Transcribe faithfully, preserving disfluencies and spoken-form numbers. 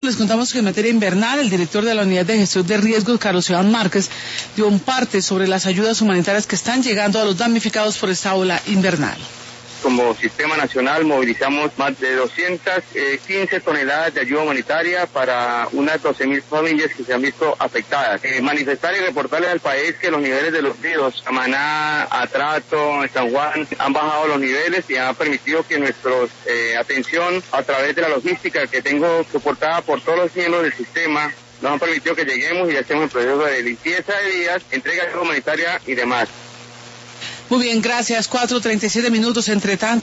Les contamos que en materia invernal, el director de la Unidad de Gestión de Riesgos, Carlos Iván Márquez, dio un parte sobre las ayudas humanitarias que están llegando a los damnificados por esta ola invernal. Como Sistema Nacional movilizamos más de doscientas quince toneladas de ayuda humanitaria para unas doce mil familias que se han visto afectadas. Eh, manifestar y reportarles al país que los niveles de los ríos, Samaná, Atrato, San Juan, han bajado los niveles y han permitido que nuestra eh, atención a través de la logística que tengo soportada por todos los miembros del sistema, nos han permitido que lleguemos y hacemos el proceso de limpieza de vías, entrega de ayuda humanitaria y demás. Muy bien, gracias. cuatro treinta y siete minutos, entre tanto.